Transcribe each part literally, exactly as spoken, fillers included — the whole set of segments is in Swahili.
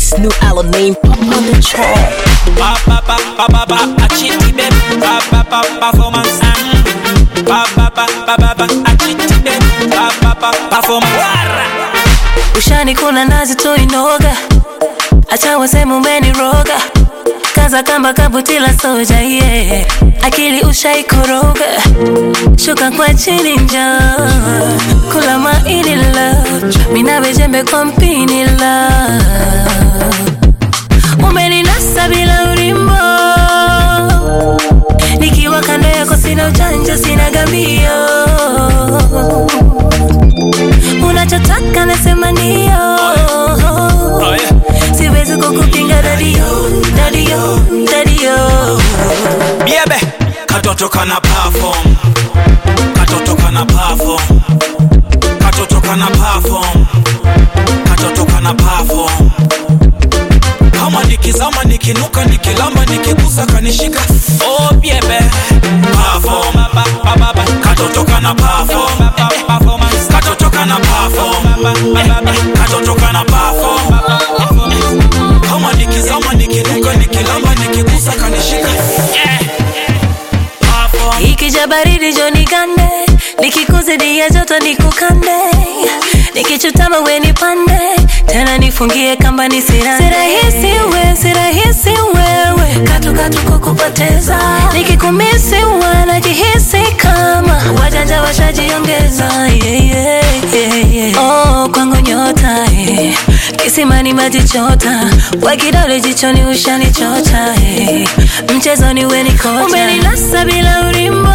This new album name on the track. Pa pa pa pa pa pa, a chitty baby. Pa pa pa performance. Pa pa pa pa pa pa, a chitty baby. Pa pa pa performance. Ushani kuna nazi tu inoga, acha waseme umeniroga. Kaza kamba kabutila soja yeah. Akili ushaikoroga, shuka kwa chini njoo. Kula maini love, minabe jembe kompini love. Umeninasa bila urimbo, nikiwa kando yako sina ujanja sina gambio. Unachotaka nasema ndio, Oh yeah. siwezi kukupinga dadio, dadio, dadio. Biebe, katoto kana perform. Katoto kana perform. Katoto kana perform. Katoto kana perform. Kama nikizama nikinuka nikilamba nikigusa kanishika. Oh biebe, perform. Katoto kana perform. Katoto kana perform. Katoto kana perform. Kama nikizama nikinuka nikilamba nikigusa kanishika. Ikija baridi joni gande, nikikuzidia joto nikukande. Nikichutama we nipande, tena nifungie kamba nisirande. Sirahisi we, sirahisi wewe, katu katu kukupoteza. Nikikumisi wanajihisi kama wajanja washajiongeza. Yeah, yeah, yeah, yeah. Oh, kwangu nyota eh. Kisimani maji chota, kwa kidole jichoni ushanichota eh. Mchezoni we ni kocha, umeninasa bila urimbo.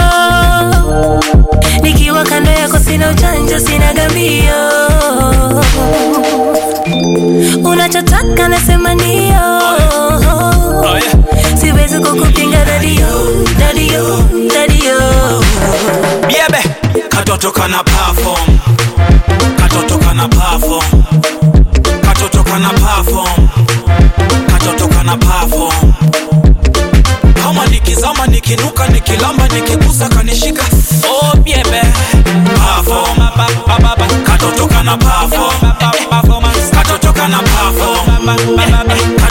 Nikiwa kando yako sina ujanja sina gambio. Unachotaka nasema ndio, Oh yeah. siwezi kukupinga dadio, dadio, dadio. Biebe, katoto kana perform. Katoto kana perform. Katoto kana perform. Katoto kana perform. Kama nikizama nikinuka nikilamba nikigusa kanishika. Oh biebe, perform. Katoto kana perform. Katoto kana perform.